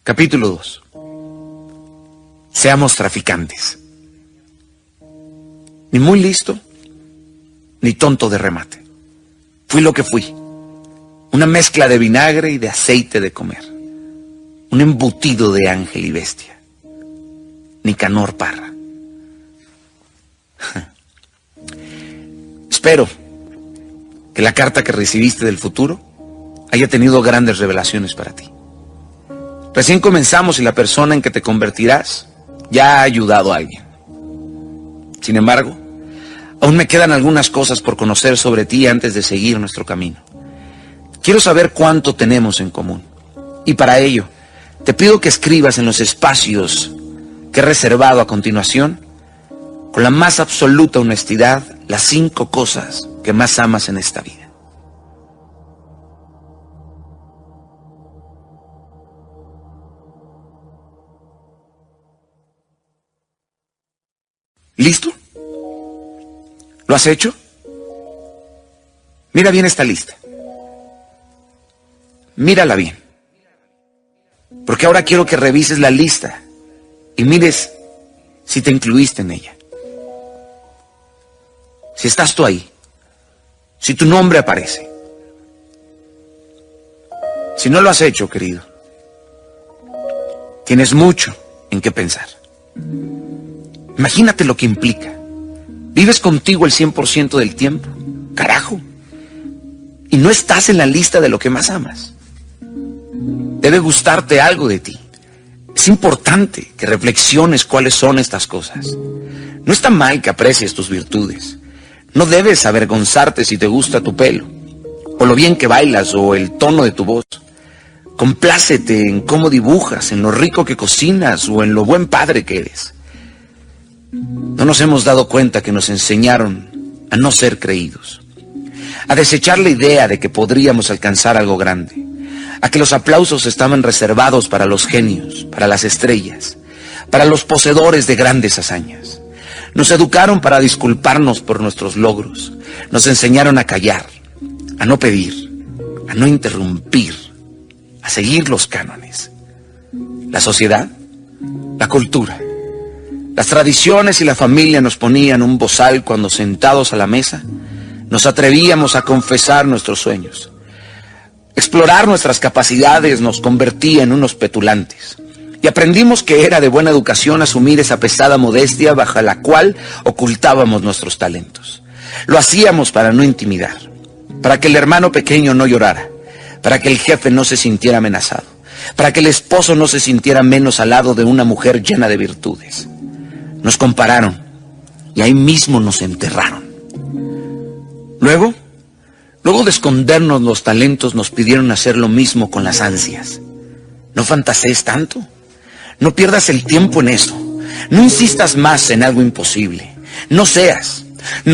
Capítulo 2. Seamos traficantes. Ni muy listo, ni tonto de remate. Fui lo que fui. Una mezcla de vinagre y de aceite de comer. Un embutido de ángel y bestia. Nicanor Parra. Espero que la carta que recibiste del futuro haya tenido grandes revelaciones para ti. Recién comenzamos y la persona en que te convertirás ya ha ayudado a alguien. Sin embargo, aún me quedan algunas cosas por conocer sobre ti antes de seguir nuestro camino. Quiero saber cuánto tenemos en común. Y para ello, te pido que escribas en los espacios que he reservado a continuación, con la más absoluta honestidad, las 5 cosas que más amas en esta vida. ¿Listo? ¿Lo has hecho? Mira bien esta lista. Mírala bien. Porque ahora quiero que revises la lista y mires si te incluiste en ella. Si estás tú ahí. Si tu nombre aparece. Si no lo has hecho, querido, tienes mucho en qué pensar. Imagínate lo que implica. Vives contigo el 100% del tiempo. Carajo. Y no estás en la lista de lo que más amas. Debe gustarte algo de ti. Es importante que reflexiones cuáles son estas cosas. No está mal que aprecies tus virtudes. No debes avergonzarte si te gusta tu pelo, o lo bien que bailas, o el tono de tu voz. Complácete en cómo dibujas, en lo rico que cocinas, o en lo buen padre que eres. No nos hemos dado cuenta que nos enseñaron a no ser creídos, a desechar la idea de que podríamos alcanzar algo grande, a que los aplausos estaban reservados para los genios, para las estrellas, para los poseedores de grandes hazañas. Nos educaron para disculparnos por nuestros logros, nos enseñaron a callar, a no pedir, a no interrumpir, a seguir los cánones. La sociedad, la cultura, las tradiciones y la familia nos ponían un bozal cuando, sentados a la mesa, nos atrevíamos a confesar nuestros sueños. Explorar nuestras capacidades nos convertía en unos petulantes. Y aprendimos que era de buena educación asumir esa pesada modestia bajo la cual ocultábamos nuestros talentos. Lo hacíamos para no intimidar, para que el hermano pequeño no llorara, para que el jefe no se sintiera amenazado, para que el esposo no se sintiera menos al lado de una mujer llena de virtudes. Nos compararon y ahí mismo nos enterraron. Luego de escondernos los talentos, nos pidieron hacer lo mismo con las ansias. No fantasees tanto. No pierdas el tiempo en eso. No insistas más en algo imposible. No seas.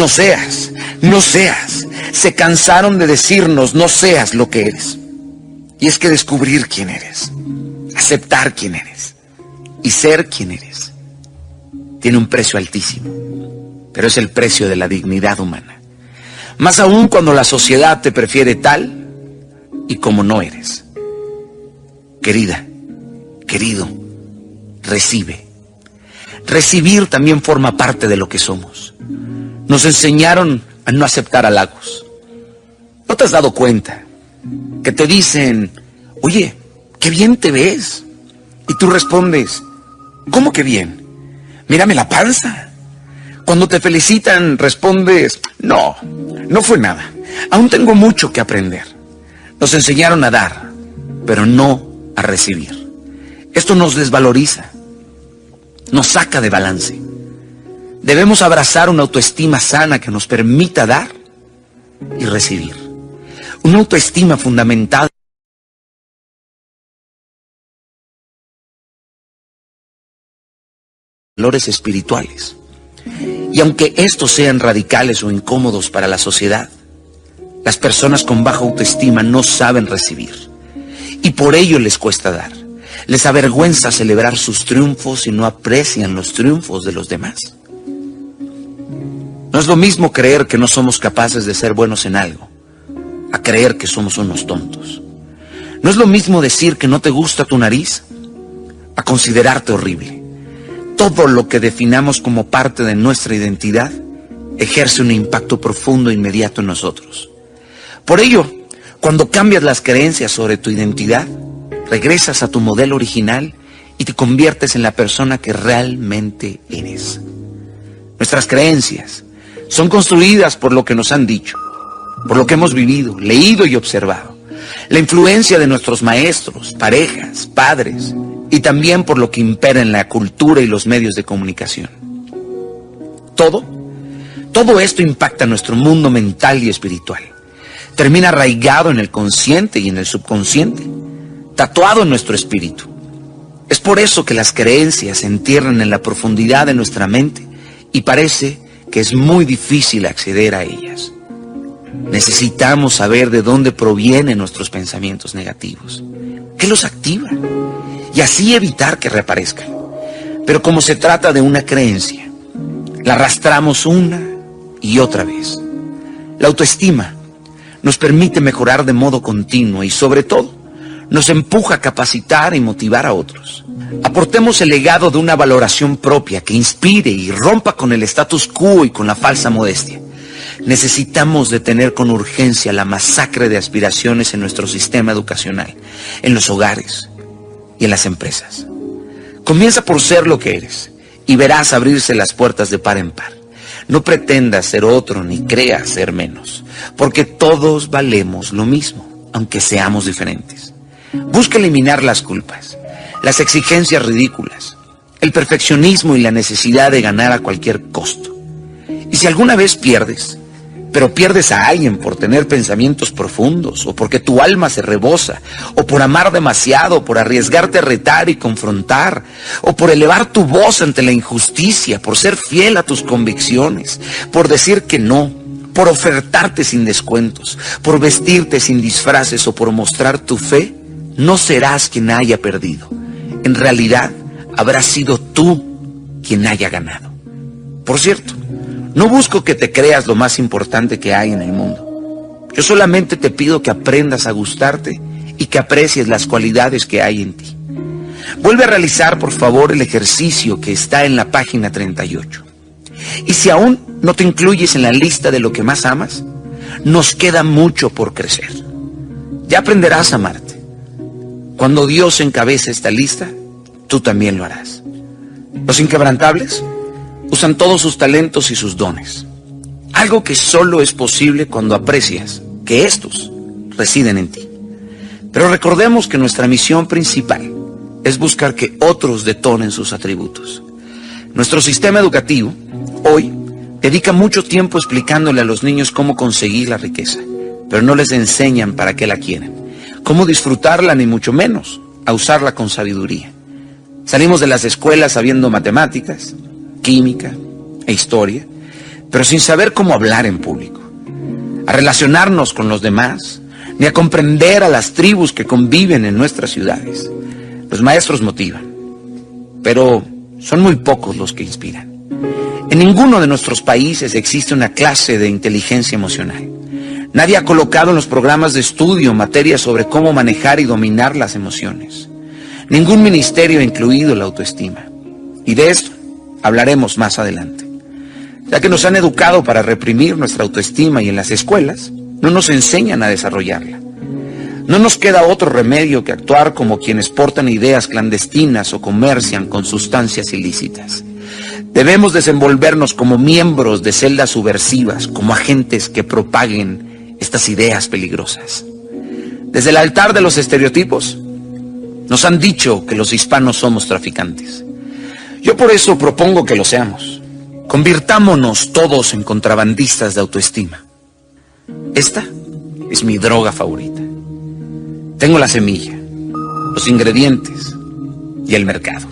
Se cansaron de decirnos no seas lo que eres. Y es que descubrir quién eres, aceptar quién eres y ser quien eres tiene un precio altísimo, pero es el precio de la dignidad humana. Más aún cuando la sociedad te prefiere tal y como no eres. Querida, querido, recibe. Recibir también forma parte de lo que somos. Nos enseñaron a no aceptar halagos. ¿No te has dado cuenta que te dicen, oye, qué bien te ves? Y tú respondes, ¿cómo que bien? Mírame la panza. Cuando te felicitan, respondes, no fue nada. Aún tengo mucho que aprender. Nos enseñaron a dar, pero no a recibir. Esto nos desvaloriza, nos saca de balance. Debemos abrazar una autoestima sana que nos permita dar y recibir. Una autoestima fundamentada en valores espirituales. Y aunque estos sean radicales o incómodos para la sociedad, las personas con baja autoestima no saben recibir. Y por ello les cuesta dar. Les avergüenza celebrar sus triunfos y no aprecian los triunfos de los demás. No es lo mismo creer que no somos capaces de ser buenos en algo, a creer que somos unos tontos. No es lo mismo decir que no te gusta tu nariz, a considerarte horrible. Todo lo que definamos como parte de nuestra identidad ejerce un impacto profundo e inmediato en nosotros. Por ello, cuando cambias las creencias sobre tu identidad, regresas a tu modelo original y te conviertes en la persona que realmente eres. Nuestras creencias son construidas por lo que nos han dicho, por lo que hemos vivido, leído y observado. La influencia de nuestros maestros, parejas, padres y también por lo que impera en la cultura y los medios de comunicación. Todo esto impacta nuestro mundo mental y espiritual. Termina arraigado en el consciente y en el subconsciente, tatuado en nuestro espíritu. Es por eso que las creencias se entierran en la profundidad de nuestra mente y parece que es muy difícil acceder a ellas. Necesitamos saber de dónde provienen nuestros pensamientos negativos, qué los activa, y así evitar que reaparezcan. Pero como se trata de una creencia, la arrastramos una y otra vez. La autoestima nos permite mejorar de modo continuo y sobre todo nos empuja a capacitar y motivar a otros. Aportemos el legado de una valoración propia que inspire y rompa con el status quo y con la falsa modestia. Necesitamos detener con urgencia la masacre de aspiraciones en nuestro sistema educacional, en los hogares y en las empresas. Comienza por ser lo que eres y verás abrirse las puertas de par en par. No pretendas ser otro ni creas ser menos, porque todos valemos lo mismo, aunque seamos diferentes. Busca eliminar las culpas, las exigencias ridículas, el perfeccionismo y la necesidad de ganar a cualquier costo. Y si alguna vez pierdes, pero pierdes a alguien por tener pensamientos profundos, o porque tu alma se rebosa, o por amar demasiado, por arriesgarte a retar y confrontar, o por elevar tu voz ante la injusticia, por ser fiel a tus convicciones, por decir que no, por ofertarte sin descuentos, por vestirte sin disfraces o por mostrar tu fe, no serás quien haya perdido. En realidad, habrás sido tú quien haya ganado. Por cierto, no busco que te creas lo más importante que hay en el mundo. Yo solamente te pido que aprendas a gustarte y que aprecies las cualidades que hay en ti. Vuelve a realizar, por favor, el ejercicio que está en la página 38. Y si aún no te incluyes en la lista de lo que más amas, nos queda mucho por crecer. Ya aprenderás a amarte. Cuando Dios encabece esta lista, tú también lo harás. Los inquebrantables usan todos sus talentos y sus dones. Algo que solo es posible cuando aprecias que estos residen en ti. Pero recordemos que nuestra misión principal es buscar que otros detonen sus atributos. Nuestro sistema educativo, hoy, dedica mucho tiempo explicándole a los niños cómo conseguir la riqueza, pero no les enseñan para qué la quieren, cómo disfrutarla, ni mucho menos a usarla con sabiduría. Salimos de las escuelas sabiendo matemáticas, química e historia, pero sin saber cómo hablar en público, a relacionarnos con los demás, ni a comprender a las tribus que conviven en nuestras ciudades. Los maestros motivan, pero son muy pocos los que inspiran. En ninguno de nuestros países existe una clase de inteligencia emocional. Nadie ha colocado en los programas de estudio materias sobre cómo manejar y dominar las emociones. Ningún ministerio ha incluido la autoestima. Y de esto hablaremos más adelante. Ya que nos han educado para reprimir nuestra autoestima y en las escuelas no nos enseñan a desarrollarla. No nos queda otro remedio que actuar como quienes portan ideas clandestinas o comercian con sustancias ilícitas. Debemos desenvolvernos como miembros de celdas subversivas, como agentes que propaguen estas ideas peligrosas. Desde el altar de los estereotipos, nos han dicho que los hispanos somos traficantes. Yo por eso propongo que lo seamos. Convirtámonos todos en contrabandistas de autoestima. Esta es mi droga favorita. Tengo la semilla, los ingredientes y el mercado.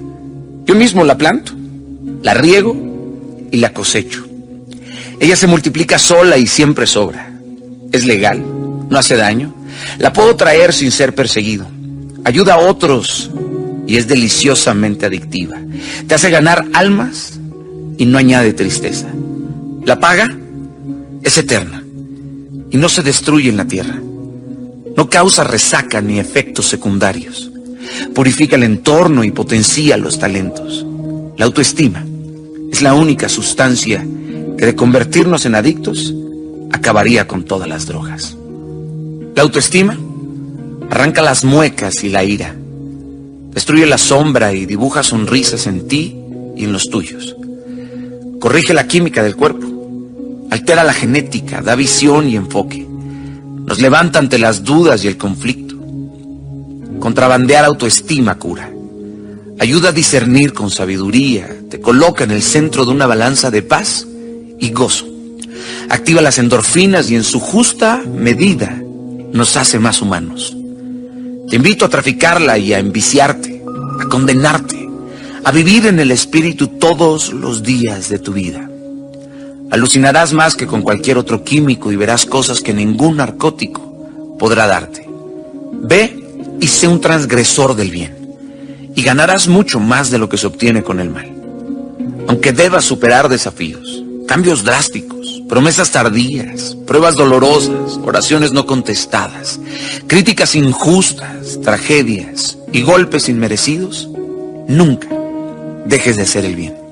Yo mismo la planto, la riego y la cosecho. Ella se multiplica sola y siempre sobra. Es legal, no hace daño. La puedo traer sin ser perseguido. Ayuda a otros y es deliciosamente adictiva. Te hace ganar almas y no añade tristeza. La paga es eterna y no se destruye en la tierra. No causa resaca ni efectos secundarios. purifica el entorno y potencia los talentos. La autoestima es la única sustancia que, de convertirnos en adictos, acabaría con todas las drogas. La autoestima arranca las muecas y la ira, destruye la sombra y dibuja sonrisas en ti y en los tuyos. Corrige la química del cuerpo, altera la genética, da visión y enfoque. Nos levanta ante las dudas y el conflicto. Contrabandear autoestima cura. Ayuda a discernir con sabiduría, te coloca en el centro de una balanza de paz y gozo. Activa las endorfinas y en su justa medida nos hace más humanos. Te invito a traficarla y a enviciarte, a condenarte, a vivir en el espíritu todos los días de tu vida. Alucinarás más que con cualquier otro químico y verás cosas que ningún narcótico podrá darte. Ve y sé un transgresor del bien, y ganarás mucho más de lo que se obtiene con el mal. Aunque debas superar desafíos, cambios drásticos, promesas tardías, pruebas dolorosas, oraciones no contestadas, críticas injustas, tragedias y golpes inmerecidos, nunca dejes de hacer el bien.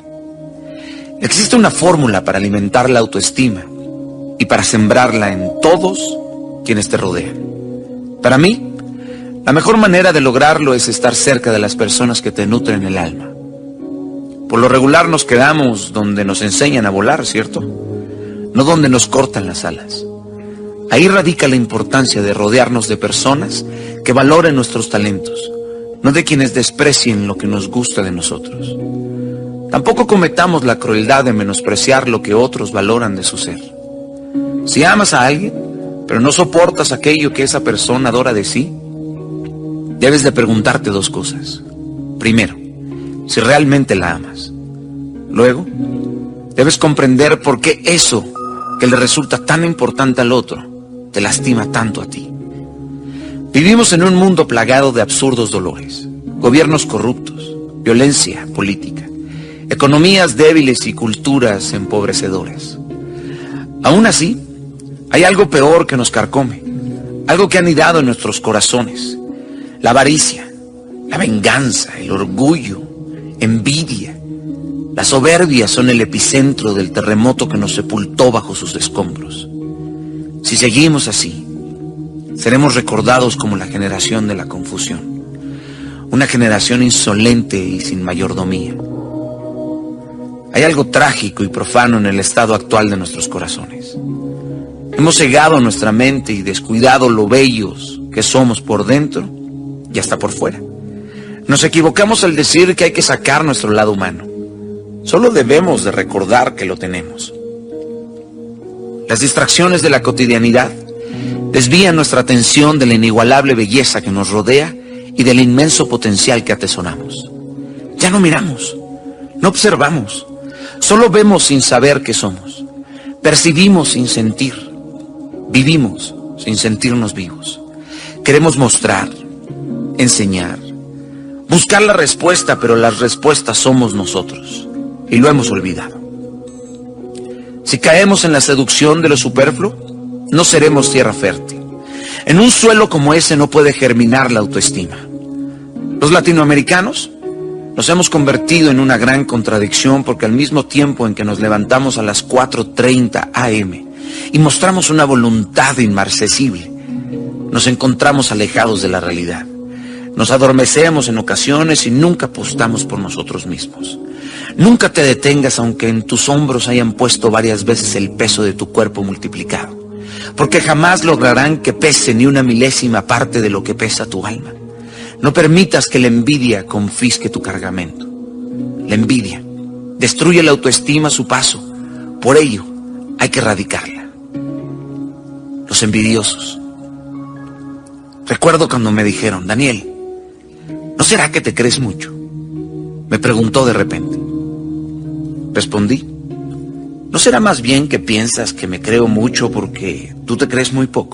Existe una fórmula para alimentar la autoestima y para sembrarla en todos quienes te rodean. Para mí, la mejor manera de lograrlo es estar cerca de las personas que te nutren el alma. Por lo regular nos quedamos donde nos enseñan a volar, ¿cierto? No donde nos cortan las alas. Ahí radica la importancia de rodearnos de personas que valoren nuestros talentos, no de quienes desprecien lo que nos gusta de nosotros. Tampoco cometamos la crueldad de menospreciar lo que otros valoran de su ser. Si amas a alguien, pero no soportas aquello que esa persona adora de sí, debes de preguntarte dos cosas. Primero, si realmente la amas. Luego, debes comprender por qué eso que le resulta tan importante al otro te lastima tanto a ti. Vivimos en un mundo plagado de absurdos dolores, gobiernos corruptos, violencia política, economías débiles y culturas empobrecedoras. Aún así, hay algo peor que nos carcome, algo que ha anidado en nuestros corazones: la avaricia, la venganza, el orgullo, envidia. La soberbia son el epicentro del terremoto que nos sepultó bajo sus escombros. Si seguimos así, seremos recordados como la generación de la confusión, una generación insolente y sin mayordomía. Hay algo trágico y profano en el estado actual de nuestros corazones. Hemos cegado nuestra mente y descuidado lo bellos que somos por dentro y hasta por fuera. Nos equivocamos al decir que hay que sacar nuestro lado humano. Solo debemos de recordar que lo tenemos. Las distracciones de la cotidianidad desvían nuestra atención de la inigualable belleza que nos rodea y del inmenso potencial que atesoramos. Ya no miramos, no observamos, solo vemos sin saber qué somos, percibimos sin sentir, vivimos sin sentirnos vivos. Queremos mostrar, enseñar, buscar la respuesta, pero las respuestas somos nosotros, y lo hemos olvidado. Si caemos en la seducción de lo superfluo, no seremos tierra fértil. En un suelo como ese no puede germinar la autoestima. Los latinoamericanos nos hemos convertido en una gran contradicción, porque al mismo tiempo en que nos levantamos a las 4:30 AM y mostramos una voluntad inmarcesible, nos encontramos alejados de la realidad. Nos adormecemos en ocasiones y nunca apostamos por nosotros mismos. Nunca te detengas aunque en tus hombros hayan puesto varias veces el peso de tu cuerpo multiplicado, porque jamás lograrán que pese ni una milésima parte de lo que pesa tu alma. No permitas que la envidia confisque tu cargamento. La envidia destruye la autoestima a su paso. Por ello, hay que erradicarla. Los envidiosos. Recuerdo cuando me dijeron: Daniel, ¿no será que te crees mucho? Me preguntó de repente. Respondí: ¿no será más bien que piensas que me creo mucho porque tú te crees muy poco?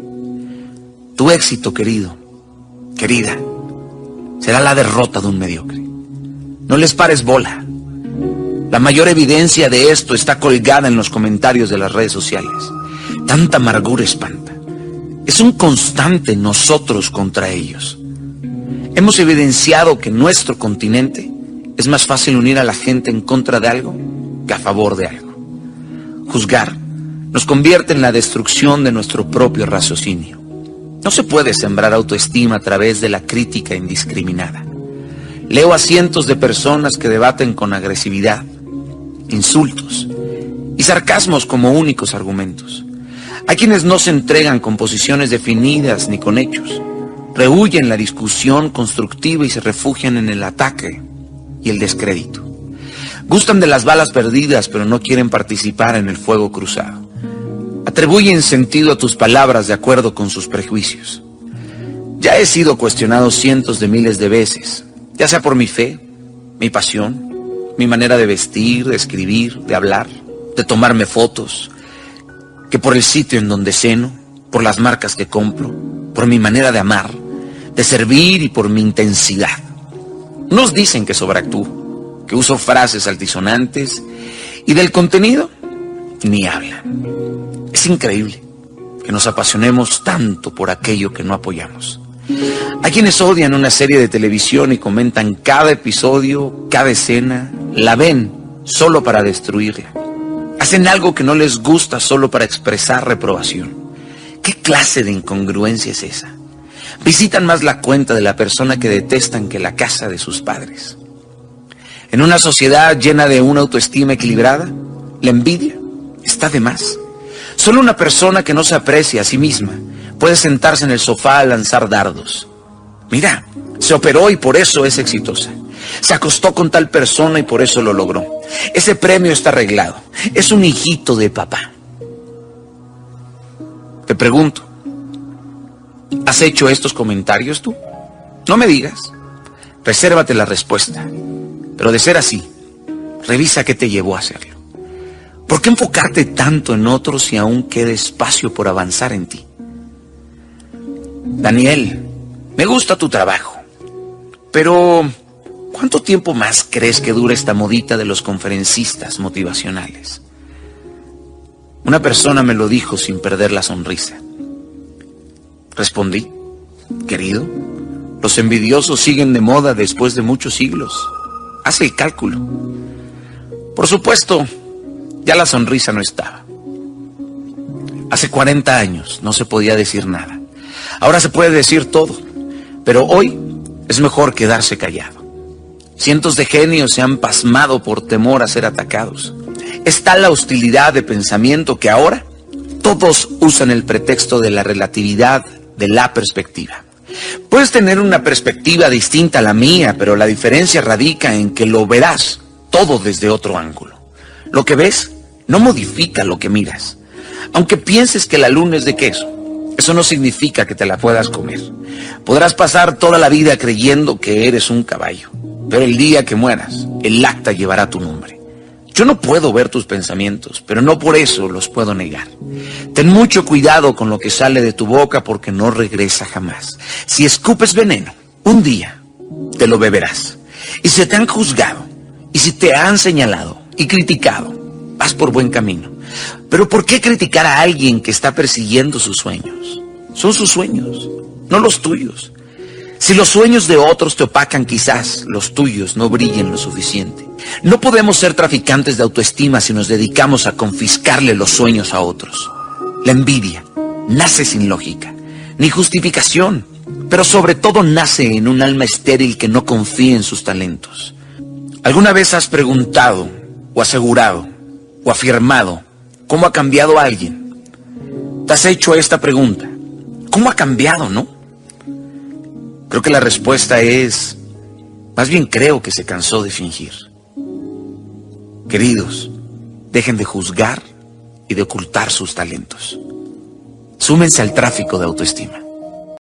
Tu éxito, querido, querida, será la derrota de un mediocre. No les pares bola. La mayor evidencia de esto está colgada en los comentarios de las redes sociales. Tanta amargura espanta. Es un constante nosotros contra ellos. Hemos evidenciado que en nuestro continente es más fácil unir a la gente en contra de algo que a favor de algo. Juzgar nos convierte en la destrucción de nuestro propio raciocinio. No se puede sembrar autoestima a través de la crítica indiscriminada. Leo a cientos de personas que debaten con agresividad, insultos y sarcasmos como únicos argumentos. Hay quienes no se entregan con posiciones definidas ni con hechos. Rehuyen la discusión constructiva y se refugian en el ataque y el descrédito. Gustan de las balas perdidas, pero no quieren participar en el fuego cruzado. Atribuyen sentido a tus palabras de acuerdo con sus prejuicios. Ya he sido cuestionado cientos de miles de veces, ya sea por mi fe, mi pasión, mi manera de vestir, de escribir, de hablar, de tomarme fotos, que por el sitio en donde ceno, por las marcas que compro, por mi manera de amar, de servir y por mi intensidad. Unos dicen que sobreactúo, que uso frases altisonantes y del contenido ni hablan. Es increíble que nos apasionemos tanto por aquello que no apoyamos. Hay quienes odian una serie de televisión y comentan cada episodio, cada escena, la ven solo para destruirla. Hacen algo que no les gusta solo para expresar reprobación. ¿Qué clase de incongruencia es esa? Visitan más la cuenta de la persona que detestan que la casa de sus padres. En una sociedad llena de una autoestima equilibrada, la envidia está de más. Solo una persona que no se aprecia a sí misma puede sentarse en el sofá a lanzar dardos. Mira, se operó y por eso es exitosa. Se acostó con tal persona y por eso lo logró. Ese premio está arreglado. Es un hijito de papá. Te pregunto, ¿has hecho estos comentarios tú? No me digas. Resérvate la respuesta. Pero de ser así, revisa qué te llevó a hacerlo. ¿Por qué enfocarte tanto en otros si aún queda espacio por avanzar en ti? Daniel, me gusta tu trabajo, pero ¿cuánto tiempo más crees que dura esta modita de los conferencistas motivacionales? Una persona me lo dijo sin perder la sonrisa. Respondí, querido, los envidiosos siguen de moda después de muchos siglos. Haz el cálculo. Por supuesto, ya la sonrisa no estaba. Hace 40 años no se podía decir nada. Ahora se puede decir todo, pero hoy es mejor quedarse callado. Cientos de genios se han pasmado por temor a ser atacados. Es tal la hostilidad de pensamiento que ahora todos usan el pretexto de la relatividad de la perspectiva. Puedes tener una perspectiva distinta a la mía, pero la diferencia radica en que lo verás todo desde otro ángulo. Lo que ves no modifica lo que miras. Aunque pienses que la luna es de queso, eso no significa que te la puedas comer. Podrás pasar toda la vida creyendo que eres un caballo, pero el día que mueras, el acta llevará tu nombre. Yo no puedo ver tus pensamientos, pero no por eso los puedo negar. Ten mucho cuidado con lo que sale de tu boca porque no regresa jamás. Si escupes veneno, un día te lo beberás. Y si te han juzgado, y si te han señalado y criticado, vas por buen camino. Pero ¿por qué criticar a alguien que está persiguiendo sus sueños? Son sus sueños, no los tuyos. Si los sueños de otros te opacan, quizás los tuyos no brillen lo suficiente. No podemos ser traficantes de autoestima si nos dedicamos a confiscarle los sueños a otros. La envidia nace sin lógica, ni justificación, pero sobre todo nace en un alma estéril que no confía en sus talentos. ¿Alguna vez has preguntado, o asegurado, o afirmado cómo ha cambiado alguien? ¿Te has hecho esta pregunta? ¿Cómo ha cambiado, no? Creo que la respuesta es, más bien creo que se cansó de fingir. Queridos, dejen de juzgar y de ocultar sus talentos. Súmense al tráfico de autoestima.